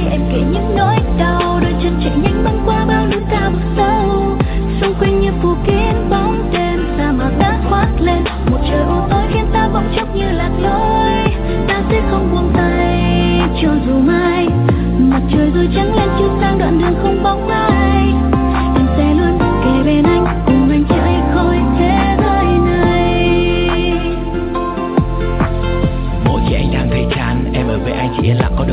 em kể những nỗi đau, đôi chân chạy nhanh băng qua bao núi cao vực sâu. Xung quanh như phủ kín bóng đêm, sa mạc đã khoác lên một trời u tối khiến ta bỗng chốc như lạc lối. Ta sẽ không buông tay cho dù mai mặt trời rồi trắng lên chiếu sang đoạn đường không bóng ai. Em sẽ luôn kề bên anh, cùng anh chạy khỏi thế giới này. Mỗi khi anh đang thấy chán, em ở với anh chỉ yên lặng có